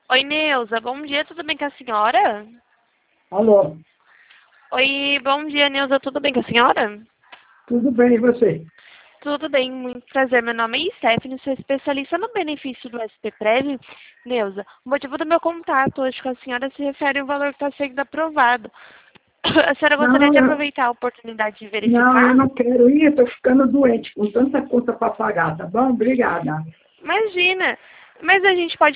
Oi, Neuza, bom dia, tudo bem com a senhora? Alô, Oi, bom dia, Neuza, tudo bem com a senhora? tudo bem e você? Tudo bem, muito prazer. Meu nome é Stephanie, sou especialista no benefício do SPPrev. Neuza, o motivo do meu contato hoje com a senhora se refere ao valor que está sendo aprovado. A senhora gostaria Não, de eu, aproveitar a oportunidade de não, verificar? eu não quero ir, eu estou ficando doente com tanta conta para pagar, tá bom? Obrigada. Imagina, mas a gente pode